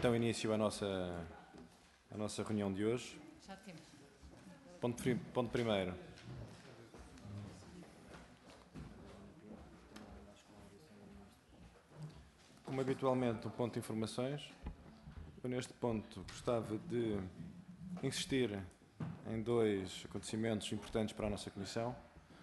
então início à nossa reunião de hoje. Já temos. Ponto primeiro. Como habitualmente, um ponto de informações. Eu, neste ponto, gostava de insistir em dois acontecimentos importantes para a nossa Comissão.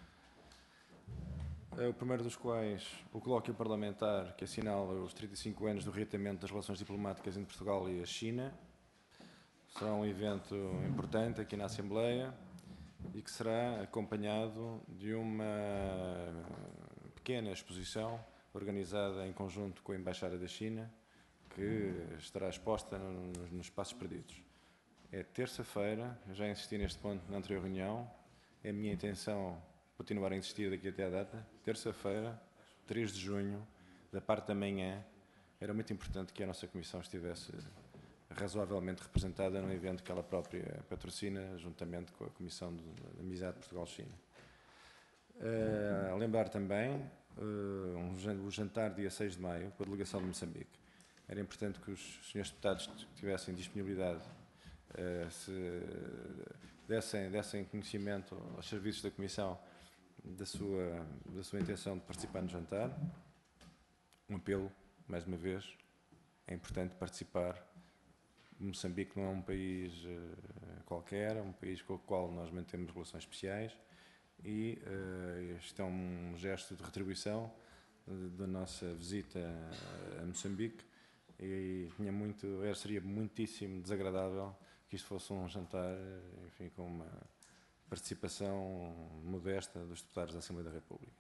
O primeiro dos quais, o colóquio parlamentar que assinala os 35 anos do reatamento das relações diplomáticas entre Portugal e a China. Será um evento importante aqui na Assembleia e que será acompanhado de uma pequena exposição organizada em conjunto com a Embaixada da China, que estará exposta nos Espaços Perdidos. É terça-feira, já insisti neste ponto na anterior reunião, é a minha intenção continuar a insistir daqui até à data. Terça-feira, 3 de junho, da parte da manhã, era muito importante que a nossa Comissão estivesse razoavelmente representada num evento que ela própria patrocina, juntamente com a Comissão de Amizade Portugal-China. Lembrar também o jantar dia 6 de maio com a delegação de Moçambique. Era importante que os senhores deputados tivessem disponibilidade, se dessem conhecimento aos serviços da Comissão da sua intenção de participar no jantar. Um apelo, mais uma vez, é importante participar. Moçambique não é um país qualquer, é um país com o qual nós mantemos relações especiais e isto é um gesto de retribuição da nossa visita a Moçambique e seria muitíssimo desagradável que isto fosse um jantar, enfim, com uma participação modesta dos deputados da Assembleia da República.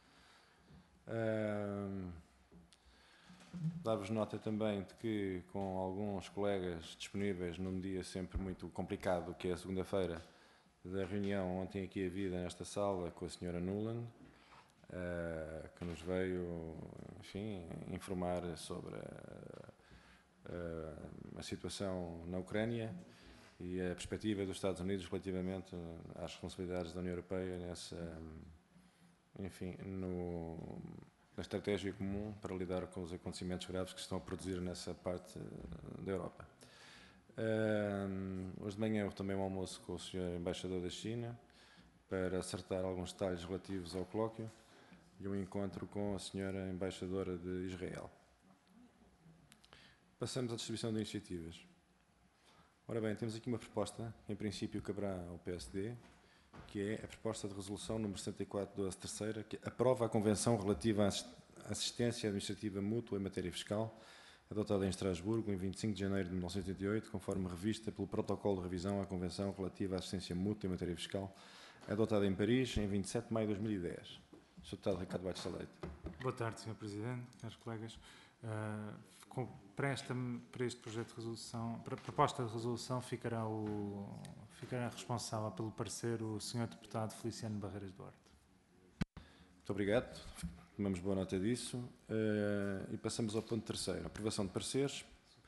Dar-vos nota também de que, com alguns colegas disponíveis num dia sempre muito complicado, que é a segunda-feira, da reunião ontem aqui havida nesta sala com a senhora Nuland, que nos veio, enfim, informar sobre a situação na Ucrânia e a perspectiva dos Estados Unidos relativamente às responsabilidades da União Europeia na estratégia comum para lidar com os acontecimentos graves que estão a produzir nessa parte da Europa. Hoje de manhã houve também um almoço com o Sr. Embaixador da China para acertar alguns detalhes relativos ao colóquio e um encontro com a Sra. Embaixadora de Israel. Passamos à distribuição de iniciativas. Ora bem, temos aqui uma proposta, que em princípio caberá ao PSD, que é a proposta de resolução número 74/12/3, que aprova a Convenção relativa à assistência administrativa mútua em matéria fiscal, adotada em Estrasburgo em 25 de janeiro de 1988, conforme revista pelo Protocolo de Revisão à Convenção relativa à assistência mútua em matéria fiscal, adotada em Paris em 27 de maio de 2010. Sr. Deputado Ricardo Batista Leite. Boa tarde, Sr. Presidente, caros colegas. Para este projeto de resolução, para a proposta de resolução, ficará responsável pelo parecer o Sr. Deputado Feliciano Barreiras Duarte. Muito obrigado. Tomamos boa nota disso. E passamos ao ponto terceiro. Aprovação de pareceres.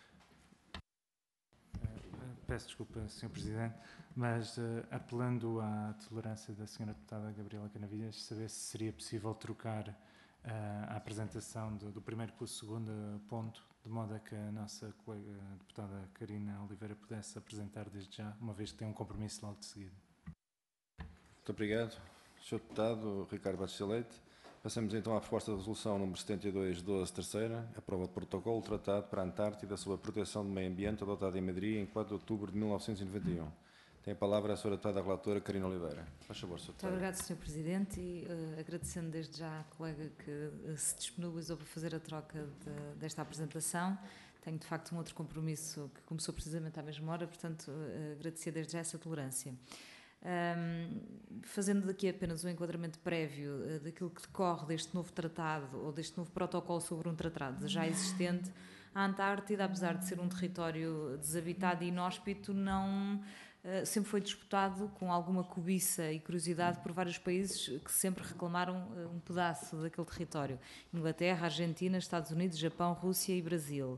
Peço desculpa, Sr. Presidente, mas apelando à tolerância da Sra. Deputada Gabriela Canavilhas, saber se seria possível trocar a apresentação do primeiro com o segundo ponto, de modo a que a nossa colega deputada Karina Oliveira pudesse apresentar desde já, uma vez que tem um compromisso logo de seguida. Muito obrigado, Sr. Deputado Ricardo Batista Leite. Passamos então à proposta de resolução número 72/12/3, aprova o protocolo tratado para a Antártida sobre a proteção do meio ambiente, adotado em Madrid em 4 de outubro de 1991. Tem a palavra a Sra. Deputada Relatora Karina Oliveira. Faz favor, Sr. Deputado. Muito obrigado, Sr. Presidente, e agradecendo desde já à colega que se disponibilizou para fazer a troca desta apresentação. Tenho, de facto, um outro compromisso que começou precisamente à mesma hora, portanto, agradecer desde já essa tolerância. Fazendo daqui apenas um enquadramento prévio daquilo que decorre deste novo tratado, ou deste novo protocolo sobre um tratado já existente, a Antártida, apesar de ser um território desabitado e inóspito, sempre foi disputado com alguma cobiça e curiosidade por vários países que sempre reclamaram um pedaço daquele território. Inglaterra, Argentina, Estados Unidos, Japão, Rússia e Brasil.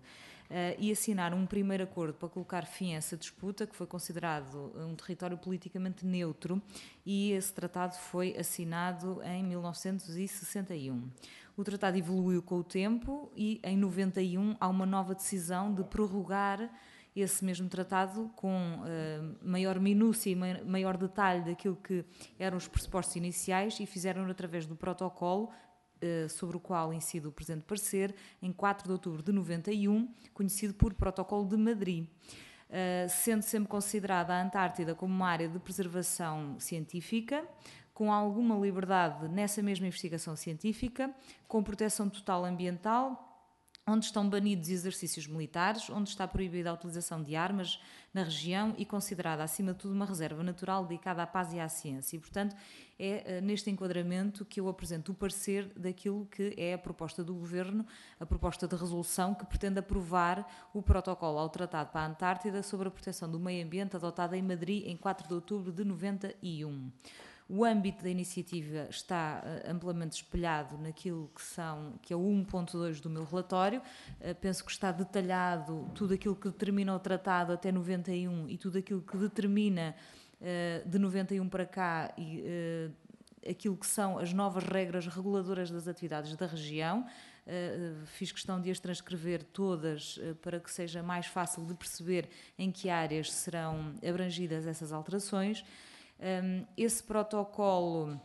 e assinar um primeiro acordo para colocar fim a essa disputa, que foi considerado um território politicamente neutro, e esse tratado foi assinado em 1961. O tratado evoluiu com o tempo e em 91 há uma nova decisão de prorrogar esse mesmo tratado com maior minúcia e maior detalhe daquilo que eram os pressupostos iniciais, e fizeram através do protocolo sobre o qual incide o presente parecer, em 4 de outubro de 91, conhecido por Protocolo de Madrid. Sendo sempre considerada a Antártida como uma área de preservação científica, com alguma liberdade nessa mesma investigação científica, com proteção total ambiental, onde estão banidos exercícios militares, onde está proibida a utilização de armas na região e considerada, acima de tudo, uma reserva natural dedicada à paz e à ciência. E, portanto, é neste enquadramento que eu apresento o parecer daquilo que é a proposta do Governo, a proposta de resolução que pretende aprovar o protocolo ao Tratado para a Antártida sobre a proteção do meio ambiente, adotado em Madrid em 4 de outubro de 91. O âmbito da iniciativa está amplamente espelhado naquilo que é o 1.2 do meu relatório. Penso que está detalhado tudo aquilo que determina o tratado até 91 e tudo aquilo que determina de 91 para cá e aquilo que são as novas regras reguladoras das atividades da região. Fiz questão de as transcrever todas para que seja mais fácil de perceber em que áreas serão abrangidas essas alterações. Esse protocolo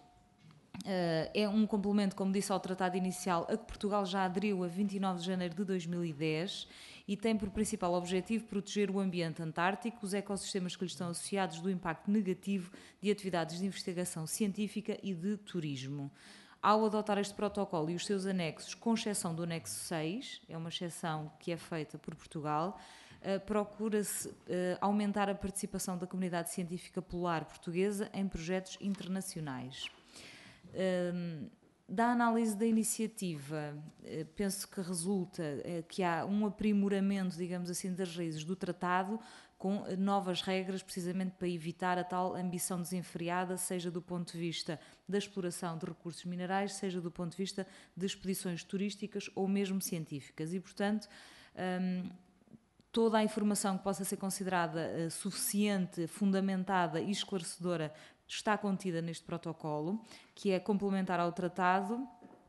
é um complemento, como disse, ao tratado inicial, a que Portugal já aderiu a 29 de janeiro de 2010 e tem por principal objetivo proteger o ambiente antártico, os ecossistemas que lhe estão associados do impacto negativo de atividades de investigação científica e de turismo. Ao adotar este protocolo e os seus anexos, com exceção do anexo 6, é uma exceção que é feita por Portugal, procura-se aumentar a participação da comunidade científica polar portuguesa em projetos internacionais. Da análise da iniciativa, penso que resulta que há um aprimoramento, digamos assim, das raízes do tratado, com novas regras precisamente para evitar a tal ambição desenfreada, seja do ponto de vista da exploração de recursos minerais, seja do ponto de vista de expedições turísticas ou mesmo científicas. E, portanto, toda a informação que possa ser considerada suficiente, fundamentada e esclarecedora está contida neste protocolo, que é complementar ao tratado.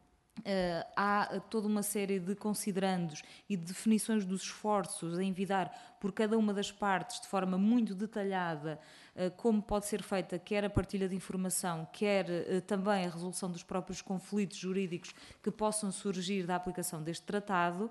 Há toda uma série de considerandos e de definições dos esforços a envidar por cada uma das partes de forma muito detalhada, como pode ser feita quer a partilha de informação, quer também a resolução dos próprios conflitos jurídicos que possam surgir da aplicação deste tratado.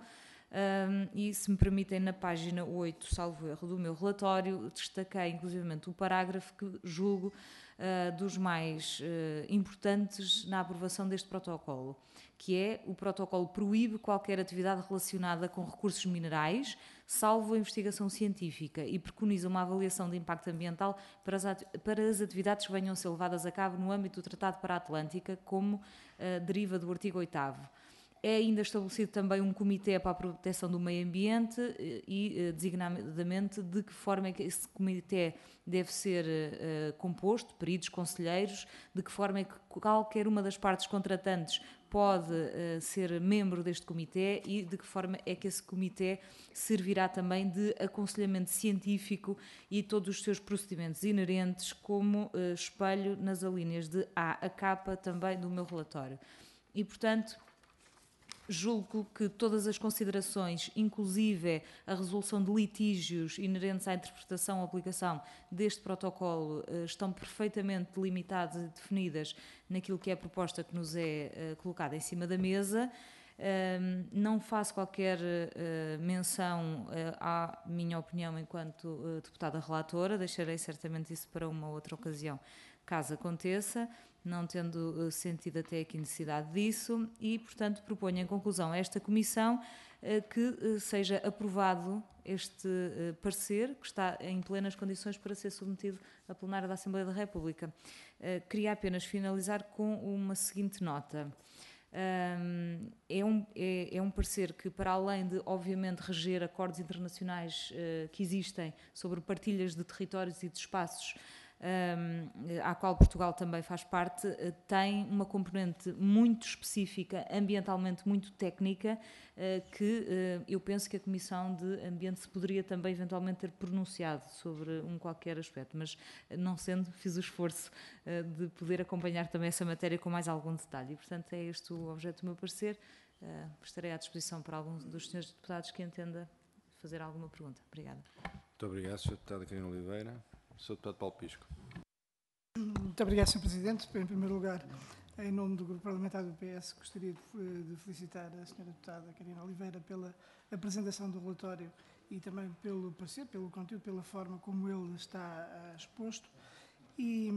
E se me permitem, na página 8, salvo erro, do meu relatório, destaquei inclusivamente o parágrafo que julgo dos mais importantes na aprovação deste protocolo, que é: o protocolo proíbe qualquer atividade relacionada com recursos minerais, salvo a investigação científica, e preconiza uma avaliação de impacto ambiental para as atividades que venham a ser levadas a cabo no âmbito do Tratado para a Atlântica, como deriva do artigo 8º. É ainda estabelecido também um comitê para a proteção do meio ambiente e, designadamente, de que forma é que esse comitê deve ser composto, peritos, conselheiros, de que forma é que qualquer uma das partes contratantes pode ser membro deste comitê e de que forma é que esse comitê servirá também de aconselhamento científico e todos os seus procedimentos inerentes como espelho nas alíneas de A a K também do meu relatório. E, portanto, julgo que todas as considerações, inclusive a resolução de litígios inerentes à interpretação ou aplicação deste protocolo, estão perfeitamente delimitadas e definidas naquilo que é a proposta que nos é colocada em cima da mesa. Não faço qualquer menção à minha opinião enquanto deputada relatora, deixarei certamente isso para uma outra ocasião, caso aconteça, não tendo sentido até aqui necessidade disso, e, portanto, proponho em conclusão a esta Comissão que seja aprovado este parecer, que está em plenas condições para ser submetido à plenária da Assembleia da República. Queria apenas finalizar com uma seguinte nota. É um parecer que, para além de, obviamente, reger acordos internacionais que existem sobre partilhas de territórios e de espaços à qual Portugal também faz parte, tem uma componente muito específica, ambientalmente muito técnica, que eu penso que a Comissão de Ambiente se poderia também eventualmente ter pronunciado sobre qualquer aspecto, mas não sendo, fiz o esforço de poder acompanhar também essa matéria com mais algum detalhe. E, portanto, é este o objeto do meu parecer. Estarei à disposição para algum dos senhores deputados que entenda fazer alguma pergunta. Obrigada. Muito obrigado, Sr. Deputado Carina Oliveira. Sr. Deputado Paulo Pisco. Muito obrigado, Sr. Presidente. Em primeiro lugar, em nome do Grupo Parlamentar do PS, gostaria de felicitar a Sra. Deputada Carina Oliveira pela apresentação do relatório e também pelo parecer, pelo conteúdo, pela forma como ele está exposto. E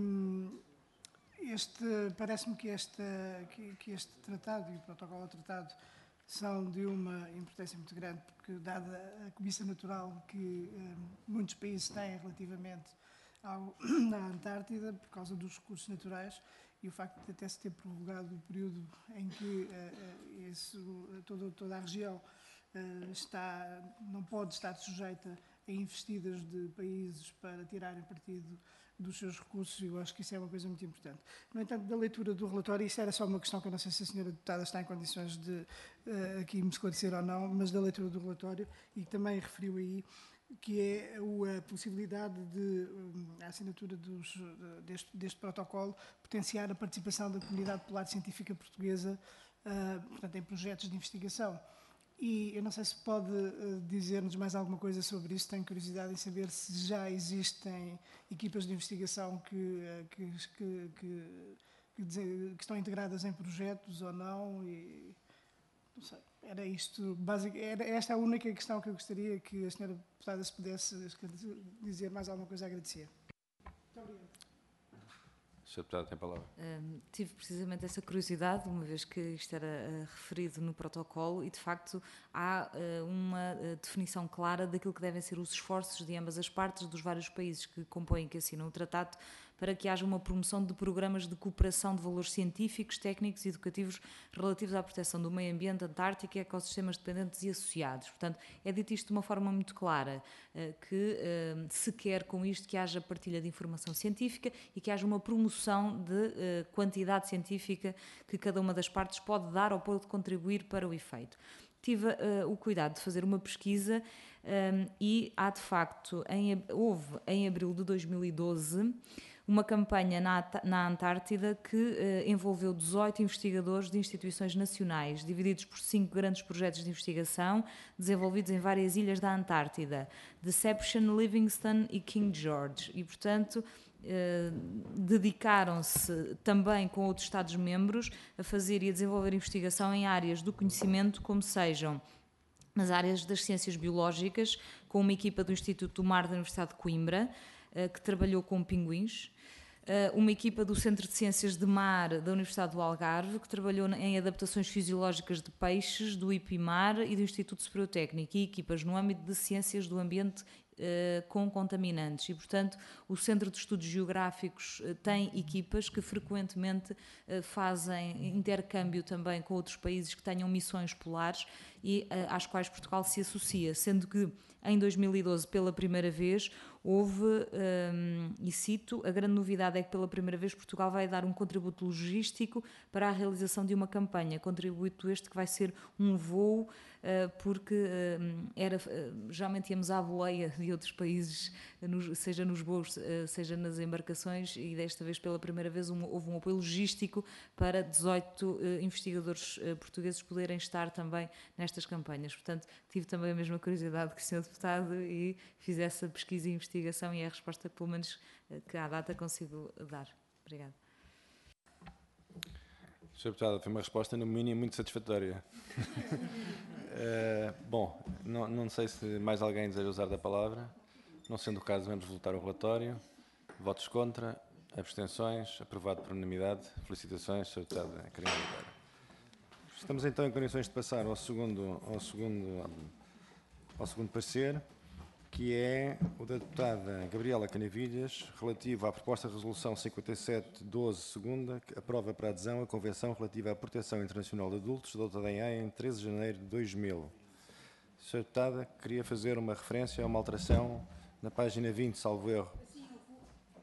parece-me que este tratado e o protocolo ao tratado são de uma importância muito grande, porque, dada a cobiça natural que muitos países têm relativamente na Antártida, por causa dos recursos naturais, e o facto de até se ter prorrogado o período em que toda a região não pode estar sujeita a investidas de países para tirarem partido dos seus recursos, e eu acho que isso é uma coisa muito importante. No entanto, da leitura do relatório, isso era só uma questão que eu não sei se a senhora deputada está em condições de aqui me esclarecer ou não, mas da leitura do relatório, e também referiu aí, que é a possibilidade de a assinatura deste protocolo potenciar a participação da comunidade polar científica portuguesa, portanto, em projetos de investigação. E eu não sei se pode dizer-nos mais alguma coisa sobre isso. Tenho curiosidade em saber se já existem equipas de investigação que estão integradas em projetos ou não. E não sei. Era isto, era esta a única questão que eu gostaria que a senhora deputada, se pudesse dizer mais alguma coisa, agradecia. Muito obrigada. Sr. Deputado, tem a palavra. Tive precisamente essa curiosidade, uma vez que isto era referido no protocolo, e de facto há uma definição clara daquilo que devem ser os esforços de ambas as partes, dos vários países que compõem, que assinam o tratado, para que haja uma promoção de programas de cooperação de valores científicos, técnicos e educativos relativos à proteção do meio ambiente, Antártica, ecossistemas dependentes e associados. Portanto, é dito isto de uma forma muito clara, que se quer com isto que haja partilha de informação científica e que haja uma promoção de quantidade científica que cada uma das partes pode dar ou pode contribuir para o efeito. Tive o cuidado de fazer uma pesquisa e há, de facto, houve em abril de 2012 uma campanha na Antártida que envolveu 18 investigadores de instituições nacionais, divididos por 5 grandes projetos de investigação, desenvolvidos em várias ilhas da Antártida, Deception, Livingston e King George, e, portanto, dedicaram-se também com outros Estados-membros a fazer e a desenvolver investigação em áreas do conhecimento, como sejam nas áreas das ciências biológicas, com uma equipa do Instituto do Mar da Universidade de Coimbra, que trabalhou com pinguins, uma equipa do Centro de Ciências de Mar da Universidade do Algarve, que trabalhou em adaptações fisiológicas de peixes, do IPIMAR e do Instituto Superior Técnico, e equipas no âmbito de ciências do ambiente com contaminantes. E, portanto, o Centro de Estudos Geográficos tem equipas que frequentemente fazem intercâmbio também com outros países que tenham missões polares e às quais Portugal se associa, sendo que em 2012, pela primeira vez, houve, e cito, a grande novidade é que pela primeira vez Portugal vai dar um contributo logístico para a realização de uma campanha, contributo este que vai ser um voo, porque geralmente íamos à boleia de outros países, seja nos voos, seja nas embarcações, e desta vez pela primeira vez houve um apoio logístico para 18 investigadores portugueses poderem estar também nestas campanhas. Portanto, tive também a mesma curiosidade que o Sr. Deputado e fiz essa pesquisa e investigação, e é a resposta que, pelo menos, que à data consigo dar. Obrigada. Sr. Deputado, foi uma resposta, no mínimo, muito satisfatória. Bom, não sei se mais alguém deseja usar da palavra. Não sendo o caso, vamos votar o relatório. Votos contra, abstenções, aprovado por unanimidade. Felicitações, Sr. Deputado Carina Oliveira. Estamos então em condições de passar ao segundo parecer, que é o da deputada Gabriela Canavilhas, relativo à proposta de resolução 5712, segunda, que aprova para adesão a Convenção relativa à proteção internacional de adultos, adotada em Haia em 13 de janeiro de 2000. Sra. Deputada, queria fazer uma referência a uma alteração na página 20, salvo erro.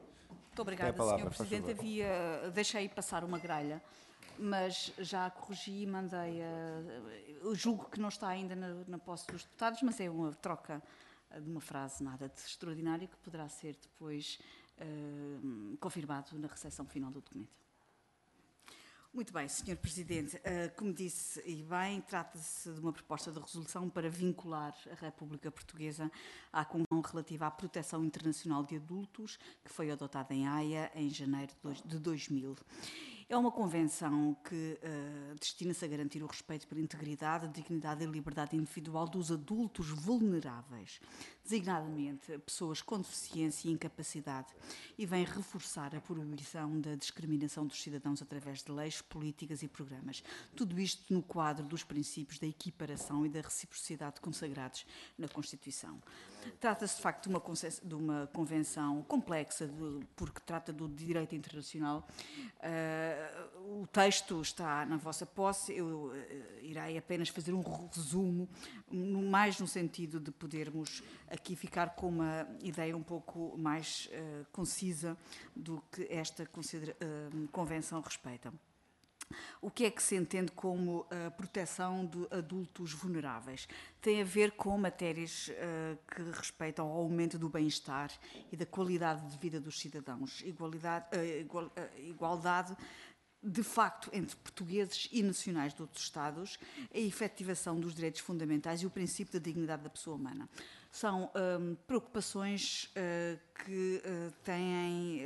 Muito obrigada, palavra, Sr. Presidente. Deixei passar uma grelha, mas já a corrigi e mandei. Eu julgo que não está ainda na posse dos deputados, mas é uma troca de uma frase nada de extraordinária que poderá ser depois confirmado na recepção final do documento. Muito bem, Sr. Presidente, como disse e bem, trata-se de uma proposta de resolução para vincular a República Portuguesa à Convenção relativa à proteção internacional de adultos, que foi adotada em Haia em janeiro de 2000. É uma convenção que destina-se a garantir o respeito pela integridade, dignidade e liberdade individual dos adultos vulneráveis, designadamente pessoas com deficiência e incapacidade, e vem reforçar a proibição da discriminação dos cidadãos através de leis, políticas e programas. Tudo isto no quadro dos princípios da equiparação e da reciprocidade consagrados na Constituição. Trata-se, de facto, de uma convenção complexa, porque trata do direito internacional. O texto está na vossa posse, eu irei apenas fazer um resumo, mais no sentido de podermos aqui ficar com uma ideia um pouco mais concisa do que esta convenção respeita. O que é que se entende como a proteção de adultos vulneráveis? Tem a ver com matérias que respeitam ao aumento do bem-estar e da qualidade de vida dos cidadãos, igualdade de facto entre portugueses e nacionais de outros Estados, a efetivação dos direitos fundamentais e o princípio da dignidade da pessoa humana. São preocupações que têm...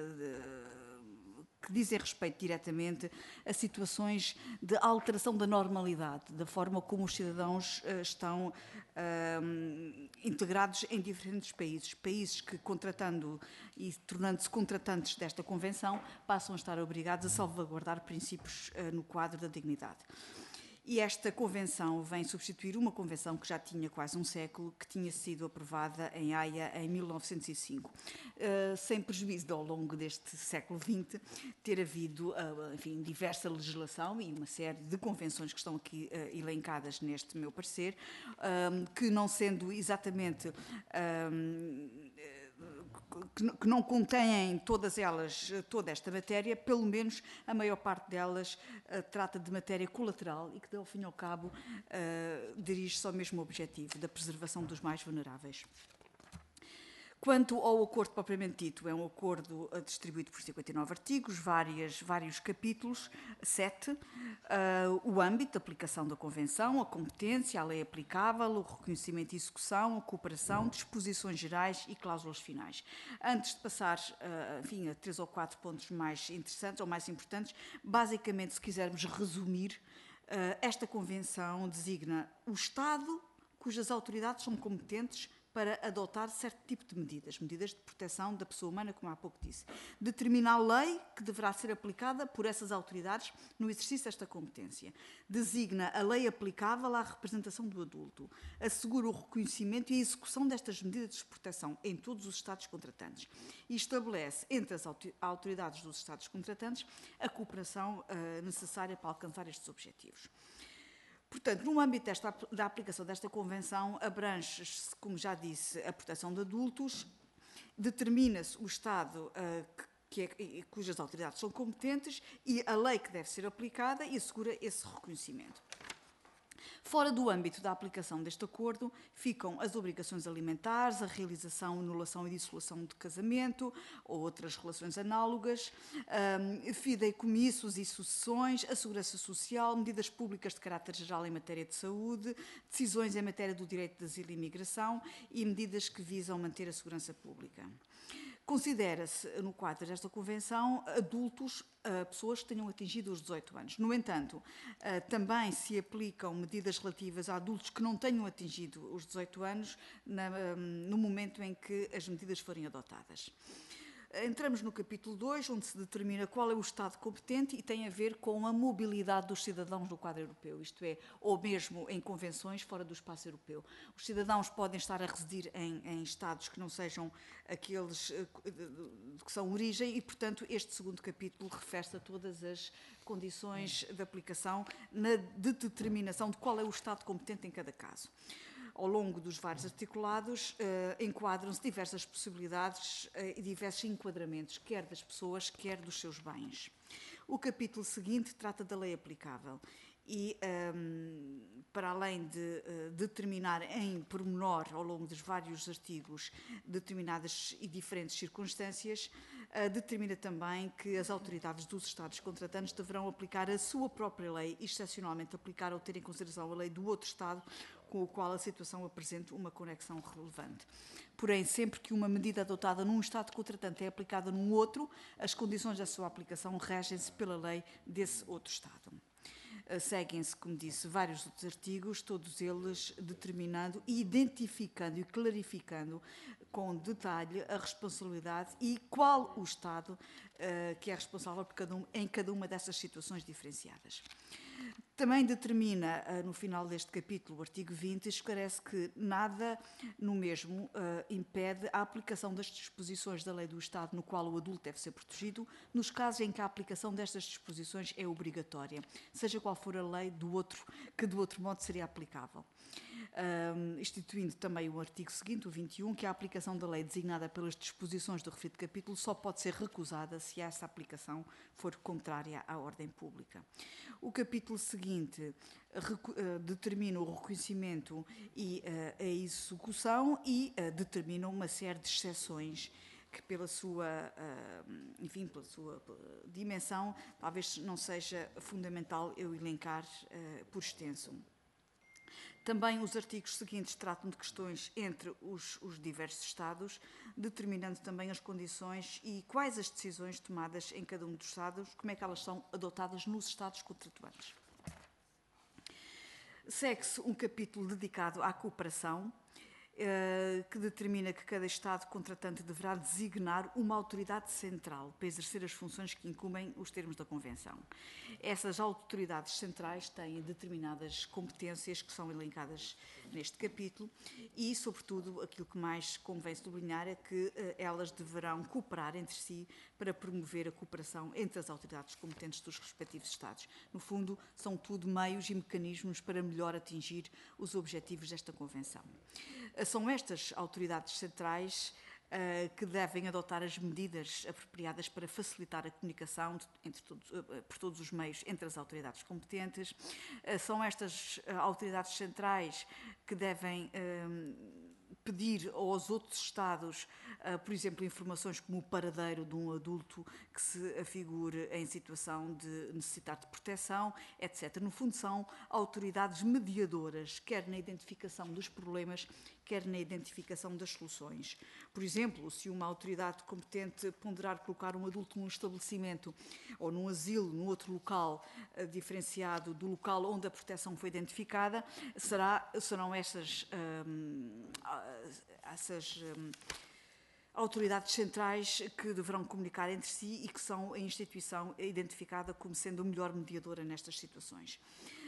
que dizem respeito diretamente a situações de alteração da normalidade, da forma como os cidadãos estão integrados em diferentes países que, contratando e tornando-se contratantes desta Convenção, passam a estar obrigados a salvaguardar princípios no quadro da dignidade. E esta convenção vem substituir uma convenção que já tinha quase um século, que tinha sido aprovada em Haia em 1905. Sem prejuízo de, ao longo deste século XX, ter havido, enfim, diversa legislação e uma série de convenções que estão aqui elencadas neste meu parecer, que não sendo exatamente... que não contêm todas elas, toda esta matéria, pelo menos a maior parte delas trata de matéria colateral e que, ao fim e ao cabo, dirige-se ao mesmo objetivo, da preservação dos mais vulneráveis. Quanto ao acordo propriamente dito, é um acordo distribuído por 59 artigos, vários capítulos, 7, o âmbito de aplicação da Convenção, a competência, a lei aplicável, o reconhecimento e execução, a cooperação, disposições gerais e cláusulas finais. Antes de passar, enfim, a 3 ou 4 pontos mais interessantes ou mais importantes, basicamente, se quisermos resumir, esta Convenção designa o Estado cujas autoridades são competentes para adotar certo tipo de medidas de proteção da pessoa humana, como há pouco disse. Determina a lei que deverá ser aplicada por essas autoridades no exercício desta competência. Designa a lei aplicável à representação do adulto. Assegura o reconhecimento e a execução destas medidas de proteção em todos os Estados contratantes. E estabelece, entre as autoridades dos Estados contratantes, a cooperação necessária para alcançar estes objetivos. Portanto, no âmbito da aplicação desta Convenção, abrange-se, como já disse, a proteção de adultos, determina-se o Estado cujas autoridades são competentes e a lei que deve ser aplicada e assegura esse reconhecimento. Fora do âmbito da aplicação deste acordo, ficam as obrigações alimentares, a realização, anulação e dissolução de casamento ou outras relações análogas, fideicomissos e sucessões, a segurança social, medidas públicas de caráter geral em matéria de saúde, decisões em matéria do direito de asilo e imigração e medidas que visam manter a segurança pública. Considera-se, no quadro desta Convenção, adultos, pessoas que tenham atingido os 18 anos. No entanto, também se aplicam medidas relativas a adultos que não tenham atingido os 18 anos no momento em que as medidas forem adotadas. Entramos no capítulo 2, onde se determina qual é o Estado competente e tem a ver com a mobilidade dos cidadãos no quadro europeu, isto é, ou mesmo em convenções fora do espaço europeu. Os cidadãos podem estar a residir em Estados que não sejam aqueles que são origem e, portanto, este segundo capítulo refere-se a todas as condições de aplicação de determinação de qual é o Estado competente em cada caso. Ao longo dos vários articulados, enquadram-se diversas possibilidades e diversos enquadramentos, quer das pessoas, quer dos seus bens. O capítulo seguinte trata da lei aplicável e, para além de determinar em pormenor, ao longo dos vários artigos, determinadas e diferentes circunstâncias, determina também que as autoridades dos Estados contratantes deverão aplicar a sua própria lei, excepcionalmente aplicar ou ter em consideração a lei do outro Estado com o qual a situação apresente uma conexão relevante. Porém, sempre que uma medida adotada num Estado contratante é aplicada num outro, as condições da sua aplicação regem-se pela lei desse outro Estado. Seguem-se, como disse, vários outros artigos, todos eles determinando, identificando e clarificando com detalhe a responsabilidade e qual o Estado que é responsável em cada uma dessas situações diferenciadas. Também determina, no final deste capítulo, o artigo 20, esclarece que nada no mesmo impede a aplicação das disposições da lei do Estado no qual o adulto deve ser protegido, nos casos em que a aplicação destas disposições é obrigatória, seja qual for a lei que do outro modo seria aplicável. Instituindo também o artigo seguinte, o 21, que a aplicação da lei designada pelas disposições do referido capítulo só pode ser recusada se essa aplicação for contrária à ordem pública. O capítulo seguinte determina o reconhecimento e a execução e determina uma série de exceções que pela sua dimensão talvez não seja fundamental eu elencar por extenso. Também os artigos seguintes tratam de questões entre os diversos Estados, determinando também as condições e quais as decisões tomadas em cada um dos Estados, como é que elas são adotadas nos Estados contratuantes. Segue-se um capítulo dedicado à cooperação, que determina que cada Estado contratante deverá designar uma autoridade central para exercer as funções que incumbem os termos da Convenção. Essas autoridades centrais têm determinadas competências que são elencadas neste capítulo e, sobretudo, aquilo que mais convém sublinhar é que elas deverão cooperar entre si para promover a cooperação entre as autoridades competentes dos respectivos Estados. No fundo, são tudo meios e mecanismos para melhor atingir os objetivos desta Convenção. São estas autoridades centrais que devem adotar as medidas apropriadas para facilitar a comunicação por todos os meios entre as autoridades competentes. São estas autoridades centrais que devem pedir aos outros Estados, por exemplo, informações como o paradeiro de um adulto que se afigure em situação de necessitar de proteção, etc. No fundo, são autoridades mediadoras, quer na identificação dos problemas, quer na identificação das soluções. Por exemplo, se uma autoridade competente ponderar colocar um adulto num estabelecimento ou num asilo, num outro local diferenciado do local onde a proteção foi identificada, serão essas autoridades centrais que deverão comunicar entre si e que são a instituição identificada como sendo a melhor mediadora nestas situações.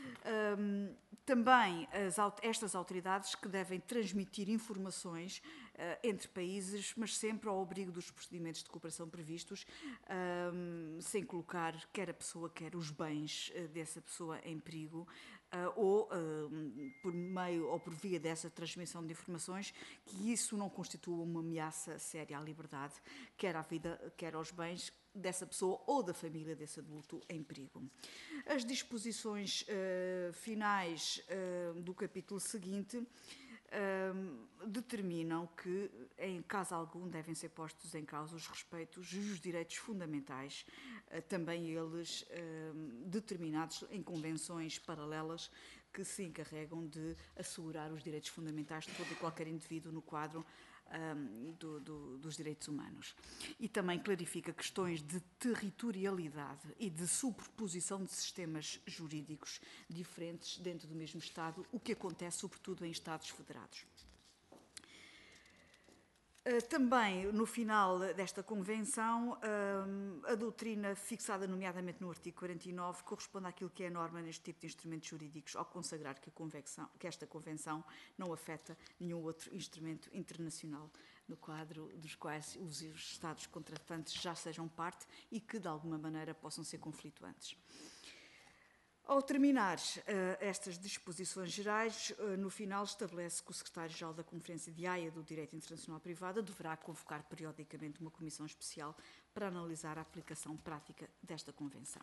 Também estas autoridades que devem transmitir informações entre países, mas sempre ao abrigo dos procedimentos de cooperação previstos, sem colocar quer a pessoa, quer os bens dessa pessoa em perigo, ou por meio ou por via dessa transmissão de informações, que isso não constitua uma ameaça séria à liberdade, quer à vida, quer aos bens dessa pessoa ou da família desse adulto em perigo. As disposições finais do capítulo seguinte determinam que, em caso algum, devem ser postos em causa os respeitos e os direitos fundamentais, também eles determinados em convenções paralelas que se encarregam de assegurar os direitos fundamentais de todo e qualquer indivíduo no quadro dos direitos humanos. E também clarifica questões de territorialidade e de superposição de sistemas jurídicos diferentes dentro do mesmo Estado, o que acontece sobretudo em Estados federados. Também, no final desta Convenção, a doutrina fixada nomeadamente no artigo 49 corresponde àquilo que é a norma neste tipo de instrumentos jurídicos ao consagrar que esta Convenção não afeta nenhum outro instrumento internacional no quadro dos quais os Estados contratantes já sejam parte e que de alguma maneira possam ser conflituantes. Ao terminar estas disposições gerais, no final estabelece que o Secretário-Geral da Conferência de Haia do Direito Internacional Privado deverá convocar periodicamente uma comissão especial para analisar a aplicação prática desta Convenção.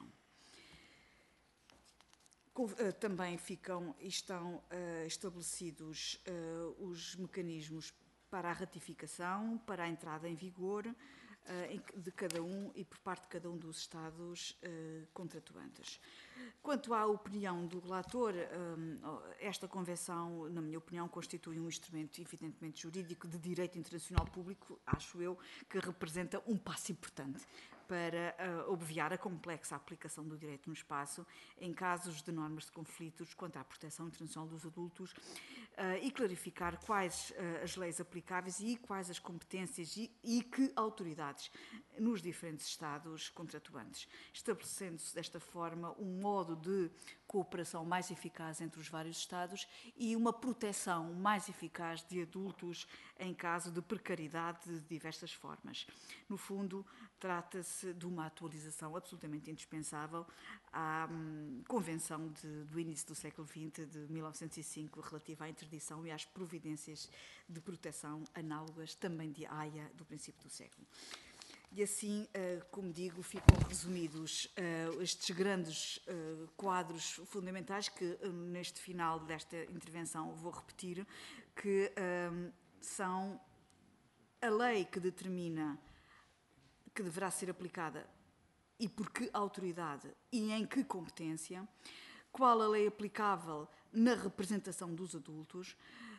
Também estão estabelecidos os mecanismos para a ratificação, para a entrada em vigor de cada um e por parte de cada um dos Estados contratuantes. Quanto à opinião do relator, esta Convenção, na minha opinião, constitui um instrumento evidentemente jurídico de direito internacional público, acho eu, que representa um passo importante para obviar a complexa aplicação do direito no espaço em casos de normas de conflitos quanto à proteção internacional dos adultos e clarificar quais as leis aplicáveis e quais as competências e que autoridades nos diferentes Estados contratuantes, estabelecendo-se desta forma um modo de cooperação mais eficaz entre os vários Estados e uma proteção mais eficaz de adultos em caso de precariedade de diversas formas. No fundo, trata-se de uma atualização absolutamente indispensável à Convenção do início do século XX, de 1905, relativa à interdição e às providências de proteção análogas também de Haia do princípio do século. E assim, como digo, ficam resumidos estes grandes quadros fundamentais que, neste final desta intervenção, vou repetir, que são a lei que determina que deverá ser aplicada e por que autoridade e em que competência, qual a lei aplicável na representação dos adultos,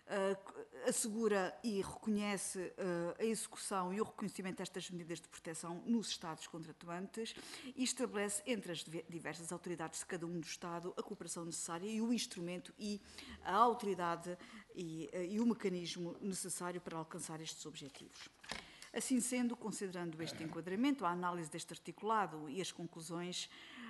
assegura e reconhece a execução e o reconhecimento destas medidas de proteção nos Estados contratuantes e estabelece entre as diversas autoridades de cada um do Estado a cooperação necessária e o instrumento e a autoridade e o mecanismo necessário para alcançar estes objetivos. Assim sendo, considerando este enquadramento, a análise deste articulado e as conclusões,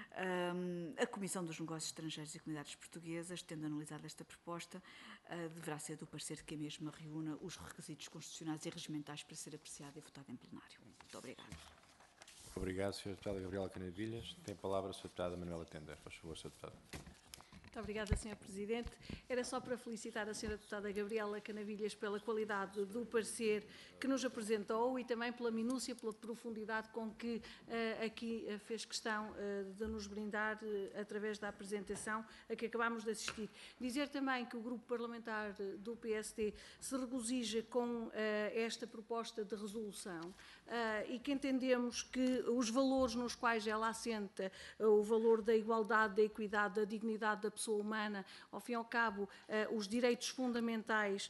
a Comissão dos Negócios Estrangeiros e Comunidades Portuguesas, tendo analisado esta proposta, deverá ser do parecer de que a mesma reúna os requisitos constitucionais e regimentais para ser apreciada e votada em plenário. Muito obrigada. Obrigado, Sra. Deputada Gabriela Canavilhas. Tem a palavra a Sra. Deputada Manuela Tender. Faz favor, Sra. Deputada. Muito obrigada, Sr. Presidente. Era só para felicitar a Sra. Deputada Gabriela Canavilhas pela qualidade do parecer que nos apresentou e também pela minúcia, pela profundidade com que aqui fez questão de nos brindar através da apresentação a que acabámos de assistir. Dizer também que o Grupo Parlamentar do PSD se regozija com esta proposta de resolução e que entendemos que os valores nos quais ela assenta, o valor da igualdade, da equidade, da dignidade da pessoa humana, ao fim e ao cabo, os direitos fundamentais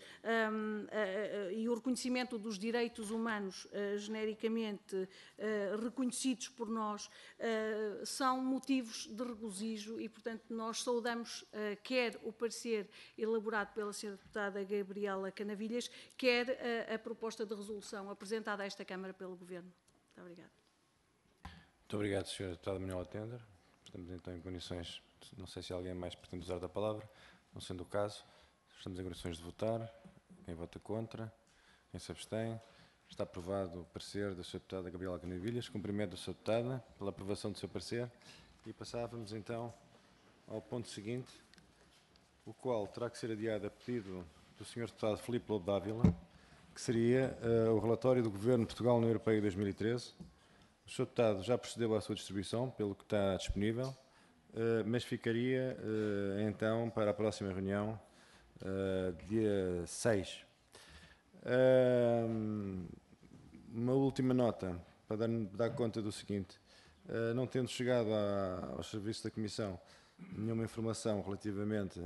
e o reconhecimento dos direitos humanos genericamente reconhecidos por nós, são motivos de regozijo e, portanto, nós saudamos quer o parecer elaborado pela Sra. Deputada Gabriela Canavilhas, quer a proposta de resolução apresentada a esta Câmara pelo Governo. Muito obrigada. Muito obrigado, Sra. Deputada Manuela Tender. Estamos então em condições, não sei se alguém mais pretende usar da palavra, não sendo o caso, estamos em condições de votar. Quem vota contra? Quem se abstém? Está aprovado o parecer da Sra. Deputada Gabriela Canavilhas. Cumprimento da Sra. Deputada pela aprovação do seu parecer. E passávamos então ao ponto seguinte, o qual terá que ser adiado a pedido do Sr. Deputado Filipe Lobo Dávila, que seria o relatório do Governo de Portugal na União Europeia 2013. O Sr. Deputado já procedeu à sua distribuição, pelo que está disponível, mas ficaria então para a próxima reunião, dia 6. Uma última nota, para dar conta do seguinte: não tendo chegado aos serviços da Comissão nenhuma informação relativamente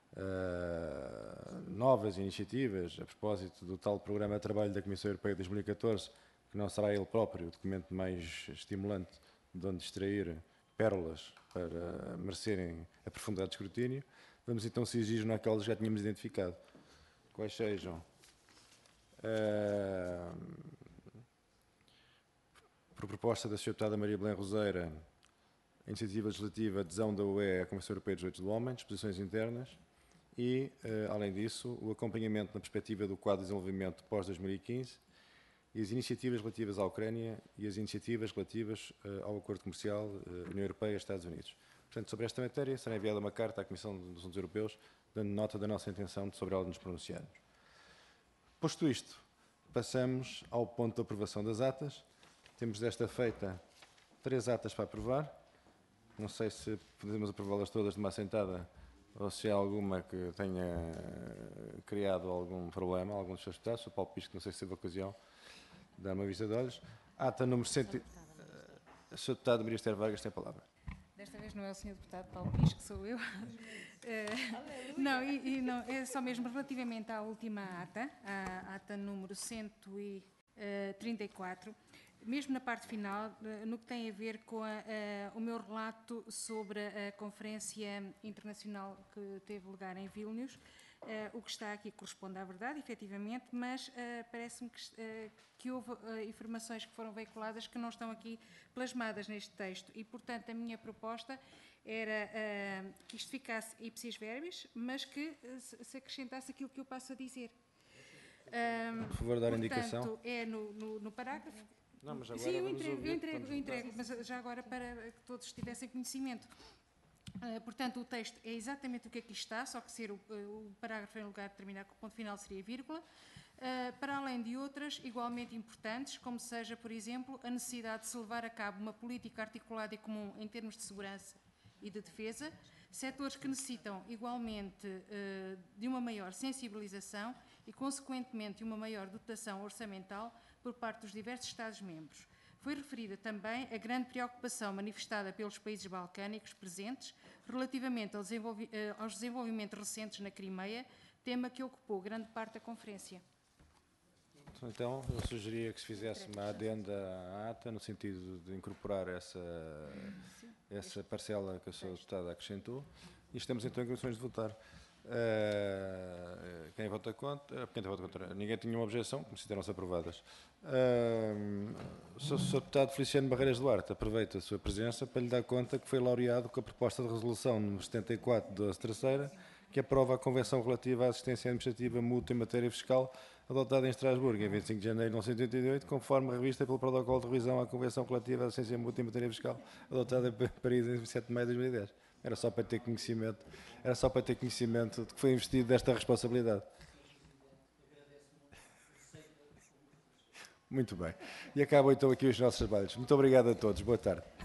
a novas iniciativas, a propósito do tal Programa de Trabalho da Comissão Europeia 2014, que não será ele próprio o documento mais estimulante de onde extrair pérolas para merecerem aprofundado escrutínio, vamos então se exigir naquelas que já tínhamos identificado. Quais sejam, por proposta da Sra. Deputada Maria Belém Roseira, a iniciativa legislativa de adesão da UE à Convenção Europeia dos Direitos do Homem, disposições internas, e, além disso, o acompanhamento na perspectiva do quadro de desenvolvimento pós-2015 e as iniciativas relativas à Ucrânia e as iniciativas relativas ao acordo comercial União Europeia-Estados Unidos. Portanto, sobre esta matéria, será enviada uma carta à Comissão dos Assuntos Europeus, dando nota da nossa intenção de sobre ela nos pronunciarmos. Posto isto, passamos ao ponto de aprovação das atas. Temos desta feita 3 atas para aprovar. Não sei se podemos aprová-las todas de uma assentada ou se há alguma que tenha criado algum problema, algum dos seus deputados. O Paulo Pisco, não sei se teve ocasião de dar uma vista de olhos. Ata número 100... O Sr. Deputado Maria Esther Vargas tem a palavra. Desta vez não é o Sr. Deputado Paulo Pisco, sou eu. Não, é só mesmo relativamente à última ata, a ata número 134, mesmo na parte final, no que tem a ver com o meu relato sobre a conferência internacional que teve lugar em Vilnius. O que está aqui corresponde à verdade, efetivamente, mas parece-me que houve informações que foram veiculadas que não estão aqui plasmadas neste texto e, portanto, a minha proposta era que isto ficasse ipsis verbis, mas que se acrescentasse aquilo que eu passo a dizer. Por favor, dar portanto, indicação. Portanto, é no parágrafo. Não, mas agora sim, eu vamos entrego, mas já agora para que todos tivessem conhecimento. Portanto, o texto é exatamente o que aqui está, só que ser o parágrafo em lugar de terminar com o ponto final seria vírgula, para além de outras igualmente importantes, como seja, por exemplo, a necessidade de se levar a cabo uma política articulada e comum em termos de segurança e de defesa, setores que necessitam igualmente de uma maior sensibilização e, consequentemente, de uma maior dotação orçamental por parte dos diversos Estados-membros. Foi referida também a grande preocupação manifestada pelos países balcânicos presentes relativamente aos desenvolvimentos recentes na Crimeia, tema que ocupou grande parte da conferência. Então, eu sugeria que se fizesse uma adenda à ata, no sentido de incorporar essa parcela que a Sra. Deputada acrescentou, e estamos então em condições de votar. Quem vota contra? Ninguém tinha uma objeção, consideram-se aprovadas. O Sr. Deputado Feliciano Barreiras Duarte aproveita a sua presença para lhe dar conta que foi laureado com a proposta de resolução número 74, 12ª, que aprova a Convenção relativa à assistência administrativa mútua em matéria fiscal, adotada em Estrasburgo em 25 de janeiro de 1988, conforme revista pelo protocolo de revisão à Convenção relativa à assistência mútua em matéria fiscal, adotada em Paris em 27 de maio de 2010. Era só para ter conhecimento de que foi investido desta responsabilidade. Muito bem. E acabam então aqui os nossos trabalhos. Muito obrigado a todos. Boa tarde.